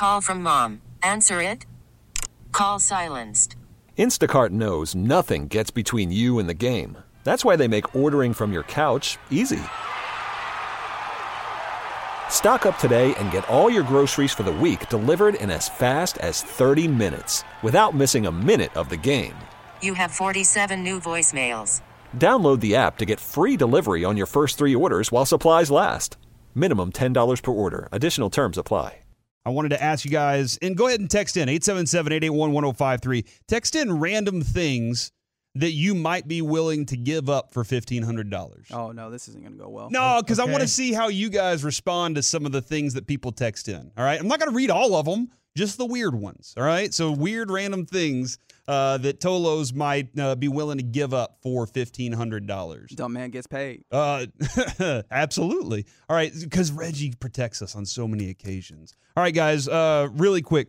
Call from mom. Answer it. Call silenced. Instacart knows nothing gets between you and the game. That's why they make ordering from your couch easy. Stock up today and get all your groceries for the week delivered in as fast as 30 minutes without missing a minute of the game. You have 47 new voicemails. Download the app to get free delivery on your first 3 orders while supplies last. Minimum $10 per order. Additional terms apply. I wanted to ask you guys, and go ahead and text in 877-881-1053. Text in random things that you might be willing to give up for $1,500. Oh, no, this isn't going to go well. No, because I want to see how you guys respond to some of the things that people text in. All right? I'm not going to read all of them, just the weird ones. All right? So weird random things that Tolos might be willing to give up for $1,500. Dumb man gets paid. Absolutely. All right, because Reggie protects us on so many occasions. All right, guys, really quick.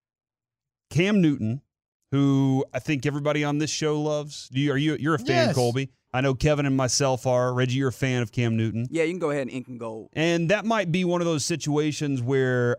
Cam Newton, who I think everybody on this show loves. You're a fan, Yes. Colby. I know Kevin and myself are. Reggie, you're a fan of Cam Newton. Yeah, you can go ahead and ink and gold. And that might be one of those situations where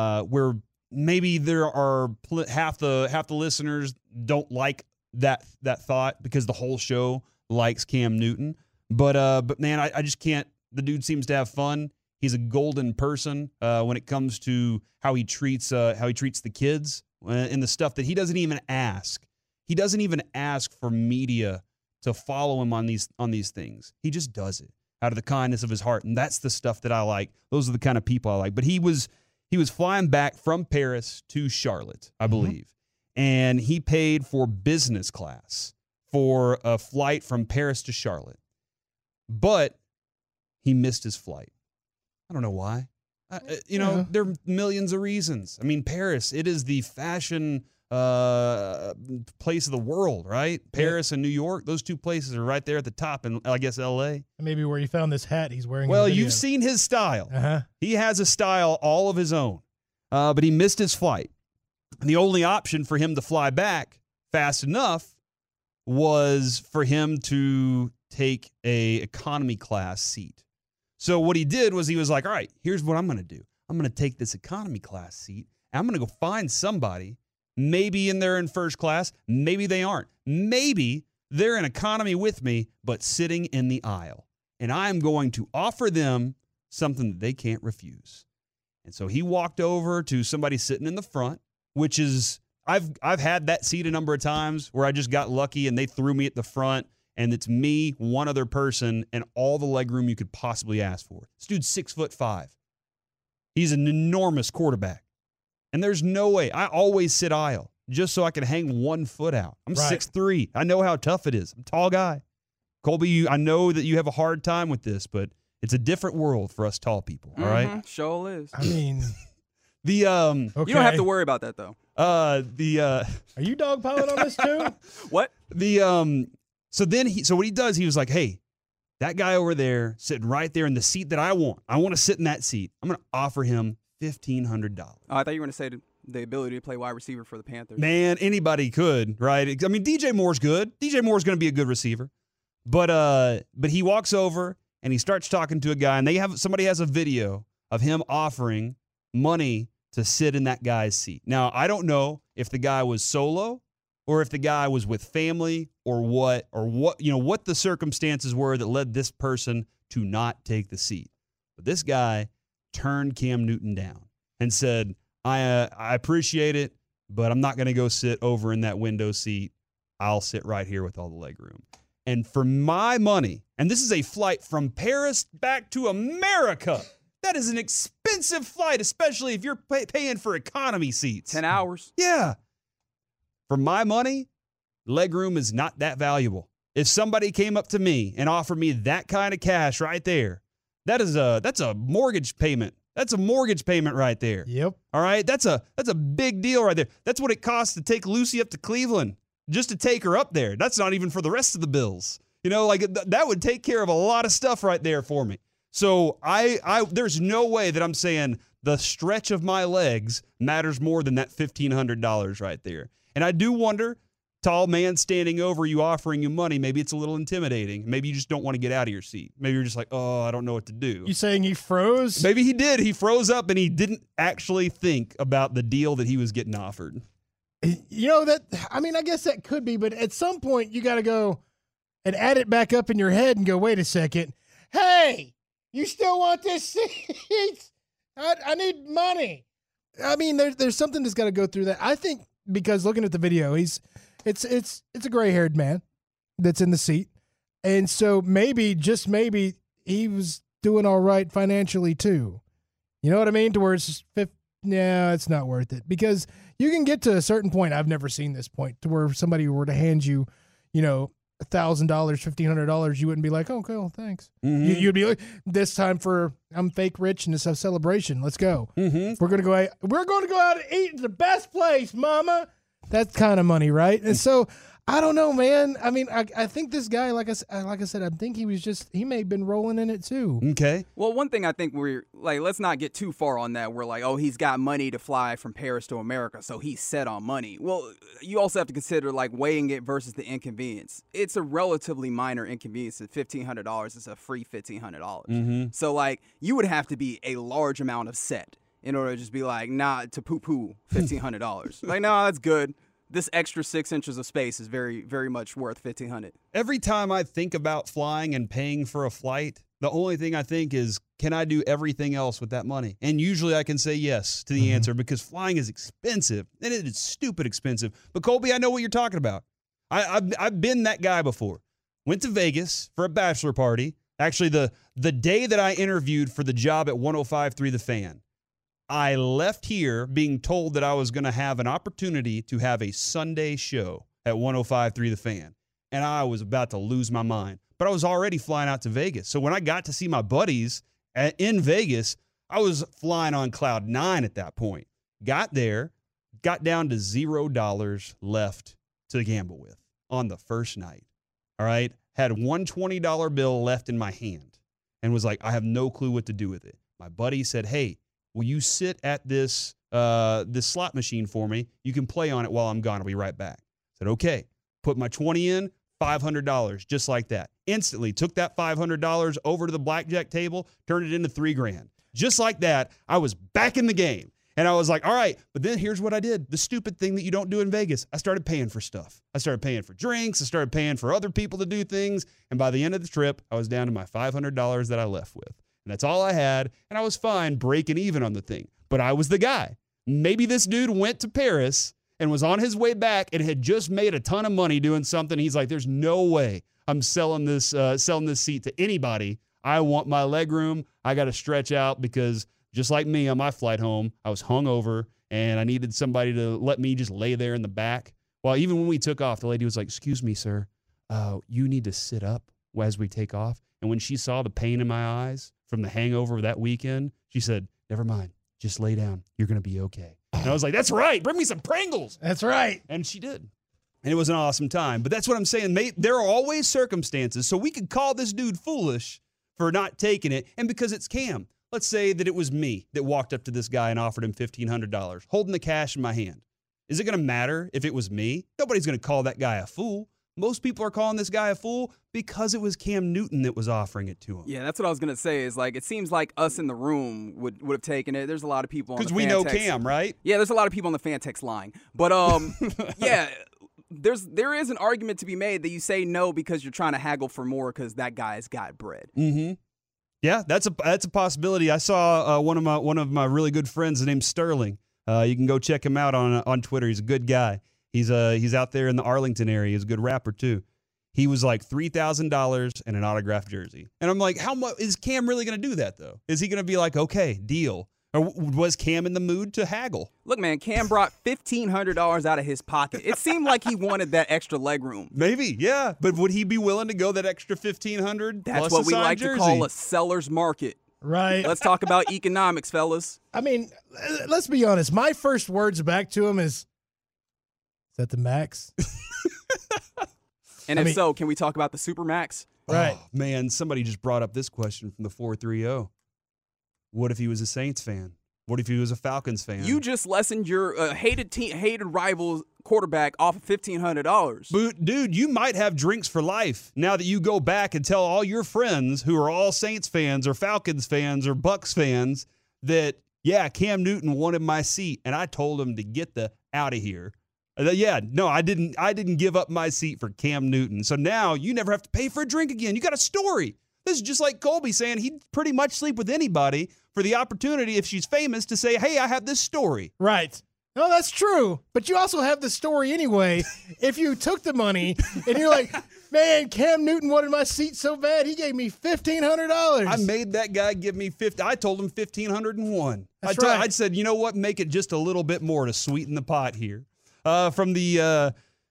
maybe there are half the listeners don't like that thought because the whole show likes Cam Newton. But man, I just can't. The dude seems to have fun. He's a golden person when it comes to how he treats the kids and the stuff that he doesn't even ask. He doesn't even ask for media to follow him on these things. He just does it out of the kindness of his heart, and that's the stuff that I like. Those are the kind of people I like. But he was flying back from Paris to Charlotte, I believe, and he paid for business class for a flight from Paris to Charlotte, but he missed his flight. I don't know why. There are millions of reasons. I mean, Paris, it is the fashion place of the world, right? Paris and New York, those two places are right there at the top, and I guess L.A. Maybe where he found this hat he's wearing. Well, in the video. you've seen his style. Uh-huh. He has a style all of his own, but he missed his flight. And the only option for him to fly back fast enough was for him to take a economy class seat. So what he did was he was like, all right, here's what I'm going to do. I'm going to take this economy class seat, and I'm going to go find somebody. Maybe they're in first class. Maybe they aren't. Maybe they're in economy with me, but sitting in the aisle. And I'm going to offer them something that they can't refuse. And so he walked over to somebody sitting in the front, which is, I've had that seat a number of times where I just got lucky and they threw me at the front, and it's me, one other person, and all the leg room you could possibly ask for. This dude's 6'5". He's an enormous quarterback. And there's no way. I always sit aisle just so I can hang 1 foot out. I'm 6'3". I know how tough it is. I'm a tall guy. Colby, I know that you have a hard time with this, but it's a different world for us tall people, all right? Sure is. I mean, You don't have to worry about that, though. Are you dogpiling on this too? What? So what he does, he was like, hey, that guy over there sitting right there in the seat that I want to sit in that seat. I'm going to offer him $1,500. Oh, I thought you were going to say the ability to play wide receiver for the Panthers. Man, anybody could, right? I mean, DJ Moore's good. DJ Moore's going to be a good receiver. But he walks over and he starts talking to a guy, and somebody has a video of him offering money to sit in that guy's seat. Now, I don't know if the guy was solo or if the guy was with family or what the circumstances were that led this person to not take the seat. But this guy turned Cam Newton down and said, I appreciate it, but I'm not going to go sit over in that window seat. I'll sit right here with all the leg room. And for my money, and this is a flight from Paris back to America. That is an expensive flight, especially if you're paying for economy seats. 10 hours. Yeah. For my money, legroom is not that valuable. If somebody came up to me and offered me that kind of cash right there, that's a mortgage payment. That's a mortgage payment right there. Yep. All right? That's a big deal right there. That's what it costs to take Lucy up to Cleveland, just to take her up there. That's not even for the rest of the bills. That would take care of a lot of stuff right there for me. So there's no way that I'm saying the stretch of my legs matters more than that $1,500 right there. And I do wonder, tall man standing over you offering you money, maybe it's a little intimidating. Maybe you just don't want to get out of your seat. Maybe you're just like, oh, I don't know what to do. You saying he froze? Maybe he did. He froze up and he didn't actually think about the deal that he was getting offered. You know, I guess that could be, but at some point you got to go and add it back up in your head and go, wait a second. Hey, you still want this seat? I need money. I mean, there's something that's got to go through that. I think because looking at the video, it's a gray-haired man that's in the seat. And so maybe, just maybe, he was doing all right financially too. You know what I mean? To where it's it's not worth it. Because you can get to a certain point, I've never seen this point, to where if somebody were to hand you, $1,000, $1,500, you wouldn't be like, okay, well, thanks. Mm-hmm. You'd be like, this time I'm fake rich and it's a celebration. Let's go. Mm-hmm. We're going to go out and eat in the best place, mama. That kind of money, right? And so I don't know, man. I mean, I think this guy, like I said, I think he may have been rolling in it too. Okay. Well, one thing I think we're like, let's not get too far on that. We're like, oh, he's got money to fly from Paris to America, so he's set on money. Well, you also have to consider like weighing it versus the inconvenience. It's a relatively minor inconvenience. At $1,500, it's a free $1,500. Mm-hmm. So like, you would have to be a large amount of set in order to just be like, nah, to poo-poo $1,500. Like, no, that's good. This extra 6 inches of space is very, very much worth $1,500. Every time I think about flying and paying for a flight, the only thing I think is, can I do everything else with that money? And usually I can say yes to the answer because flying is expensive, and it is stupid expensive. But Colby, I know what you're talking about. I've been that guy before. Went to Vegas for a bachelor party. Actually, the day that I interviewed for the job at 105.3 The Fan, I left here being told that I was going to have an opportunity to have a Sunday show at 105.3 The Fan. And I was about to lose my mind. But I was already flying out to Vegas. So when I got to see my buddies in Vegas, I was flying on cloud 9 at that point. Got there, got down to $0 left to gamble with on the first night. All right? Had one $20 bill left in my hand and was like, I have no clue what to do with it. My buddy said, hey, will you sit at this slot machine for me? You can play on it while I'm gone. I'll be right back. I said, okay. Put my 20 in, $500, just like that. Instantly took that $500 over to the blackjack table, turned it into $3,000. Just like that, I was back in the game. And I was like, all right, but then here's what I did. The stupid thing that you don't do in Vegas. I started paying for stuff. I started paying for drinks. I started paying for other people to do things. And by the end of the trip, I was down to my $500 that I left with. And that's all I had, and I was fine breaking even on the thing. But I was the guy. Maybe this dude went to Paris and was on his way back and had just made a ton of money doing something. He's like, there's no way I'm selling this seat to anybody. I want my leg room. I got to stretch out because just like me on my flight home, I was hungover, and I needed somebody to let me just lay there in the back. Well, even when we took off, the lady was like, excuse me, sir, you need to sit up as we take off. And when she saw the pain in my eyes from the hangover of that weekend, she said, never mind, just lay down. You're going to be okay. And I was like, that's right. Bring me some Pringles. That's right. And she did. And it was an awesome time. But that's what I'm saying. There are always circumstances. So we could call this dude foolish for not taking it. And because it's Cam, let's say that it was me that walked up to this guy and offered him $1,500, holding the cash in my hand. Is it going to matter if it was me? Nobody's going to call that guy a fool. Most people are calling this guy a fool because it was Cam Newton that was offering it to him. Yeah, that's what I was going to say is like, it seems like us in the room would have taken it. There's a lot of people on the fan text. Because we know Cam, right? Yeah, there's a lot of people on the fan text line. But yeah, there is an argument to be made that you say no because you're trying to haggle for more because that guy's got bread. Mm-hmm. Yeah, that's a possibility. I saw one of my really good friends named Sterling. You can go check him out on Twitter. He's a good guy. He's out there in the Arlington area. He's a good rapper too. He was like $3,000 and an autographed jersey. And I'm like, how much is Cam really going to do that though? Is he going to be like, okay, deal? Or was Cam in the mood to haggle? Look, man, Cam brought $1,500 out of his pocket. It seemed like he wanted that extra leg room. Maybe, yeah. But would he be willing to go that extra $1,500? That's what we like to call a seller's market. Right. Let's talk about economics, fellas. I mean, let's be honest. My first words back to him is that the max? And if so, can we talk about the Supermax? Right. Oh, man, somebody just brought up this question from the 430. What if he was a Saints fan? What if he was a Falcons fan? You just lessened your hated rival quarterback off of $1,500. Dude, you might have drinks for life now that you go back and tell all your friends who are all Saints fans or Falcons fans or Bucks fans that, yeah, Cam Newton wanted my seat, and I told him to get the out of here. I didn't give up my seat for Cam Newton. So now you never have to pay for a drink again. You got a story. This is just like Colby saying he'd pretty much sleep with anybody for the opportunity, if she's famous, to say, hey, I have this story. Right. No, that's true. But you also have the story anyway. If you took the money and you're like, man, Cam Newton wanted my seat so bad, he gave me $1,500. I made that guy give me I told him $1,501. That's right. I said, you know what? Make it just a little bit more to sweeten the pot here. From the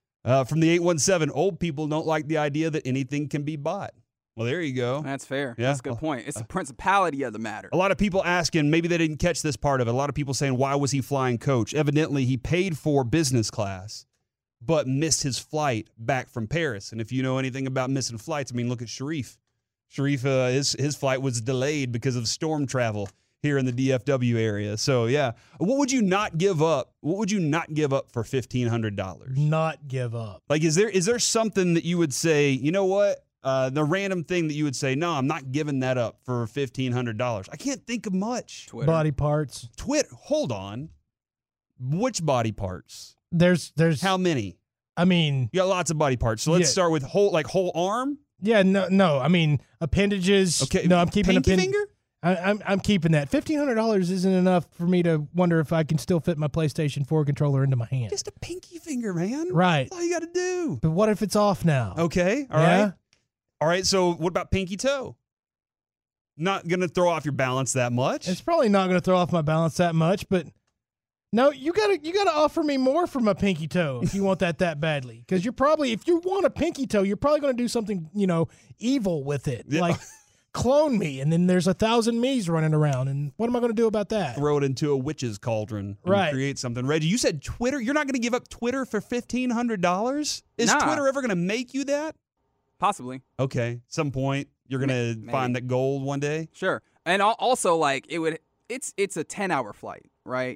817, old people don't like the idea that anything can be bought. Well, there you go. That's fair. Yeah. That's a good point. It's the principality of the matter. A lot of people asking, maybe they didn't catch this part of it. A lot of people saying, why was he flying coach? Evidently, he paid for business class, but missed his flight back from Paris. And if you know anything about missing flights, I mean, look at Sharif. Sharif, his flight was delayed because of storm travel here in the DFW area. So, yeah. What would you not give up? What would you not give up for $1,500? Not give up. Like, is there something that you would say, you know what? The random thing that you would say, no, I'm not giving that up for $1,500. I can't think of much. Twitter. Body parts. Hold on. Which body parts? There's How many? I mean, You got lots of body parts. So let's Yeah. start with whole arm. yeah, no. I mean, appendages. Okay. No, I'm keeping pinky finger. I'm keeping that. $1,500 isn't enough for me to wonder if I can still fit my PlayStation 4 controller into my hand. Just a pinky finger, man. Right. That's all you got to do. But what if it's off now? Okay. All Yeah? right. All right. So what about pinky toe? Not gonna throw off your balance that much. It's probably not going to throw off my balance that much, but no, you gotta offer me more for my pinky toe if you want that badly. Because if you want a pinky toe, you're probably going to do something evil with it, Yeah. like clone me, and then there's 1,000 me's running around, and what am I going to do about that? Throw it into a witch's cauldron and Right. create something. Reggie, you said Twitter. You're not going to give up Twitter for $1,500? Is Nah. Twitter ever going to make you that? Possibly. Okay, some point you're going to Maybe. find that gold one day. Sure. And also, like, it's a 10-hour flight, right?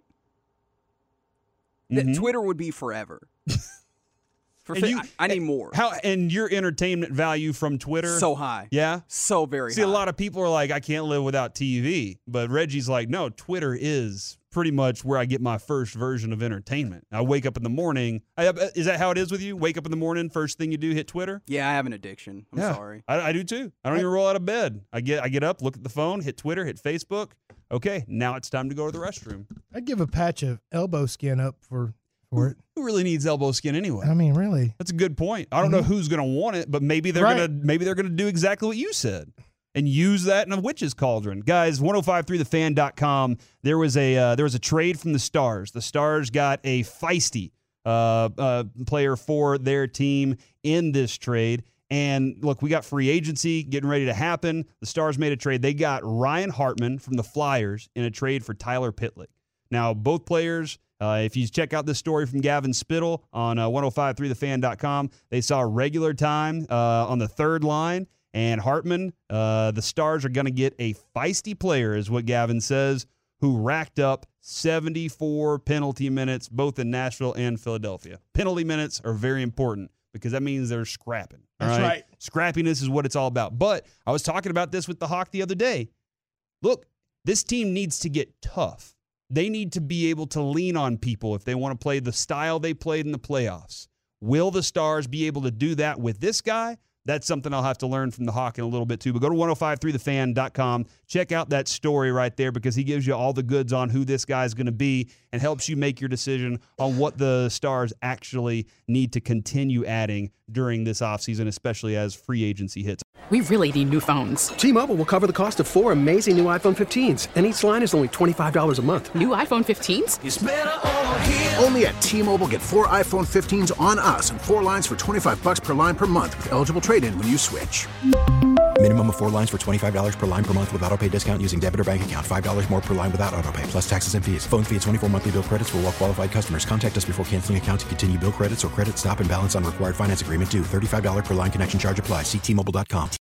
Mhm. Twitter would be forever. And I need more. And your entertainment value from Twitter? So high. Yeah? So very See, high. a lot of people are like, I can't live without TV. But Reggie's like, no, Twitter is pretty much where I get my first version of entertainment. I wake up in the morning. Is that how it is with you? Wake up in the morning, first thing you do, hit Twitter? Yeah, I have an addiction. I'm Yeah, sorry. I do too. I don't even roll out of bed. I get up, look at the phone, hit Twitter, hit Facebook. Okay, now it's time to go to the restroom. I'd give a patch of elbow skin up for it. Who really needs elbow skin anyway? I mean, really. That's a good point. I don't know who's going to want it, but maybe they're Right. gonna do exactly what you said and use that in a witch's cauldron. Guys, 1053thefan.com. There was a trade from the Stars. The Stars got a feisty player for their team in this trade. And look, we got free agency getting ready to happen. The Stars made a trade. They got Ryan Hartman from the Flyers in a trade for Tyler Pitlick. Now, both players. If you check out this story from Gavin Spittle on 1053thefan.com, they saw regular time on the third line. And Hartman, the Stars are going to get a feisty player, is what Gavin says, who racked up 74 penalty minutes, both in Nashville and Philadelphia. Penalty minutes are very important because that means they're scrapping. All That's right. Scrappiness is what it's all about. But I was talking about this with the Hawk the other day. Look, this team needs to get tough. They need to be able to lean on people if they want to play the style they played in the playoffs. Will the Stars be able to do that with this guy? That's something I'll have to learn from the Hawk in a little bit too. But go to 1053thefan.com. Check out that story right there because he gives you all the goods on who this guy's going to be and helps you make your decision on what the Stars actually need to continue adding during this offseason, especially as free agency hits. We really need new phones. T-Mobile will cover the cost of 4 amazing new iPhone 15s, and each line is only $25 a month. New iPhone 15s? Only at T-Mobile, get 4 iPhone 15s on us and 4 lines for $25 per line per month with eligible trade-in when you switch. Minimum of 4 lines for $25 per line per month with autopay discount using debit or bank account. $5 more per line without autopay, plus taxes and fees. Phone fee at 24 monthly bill credits for well-qualified customers. Contact us before canceling account to continue bill credits or credit stop and balance on required finance agreement due. $35 per line connection charge applies. See T-Mobile.com.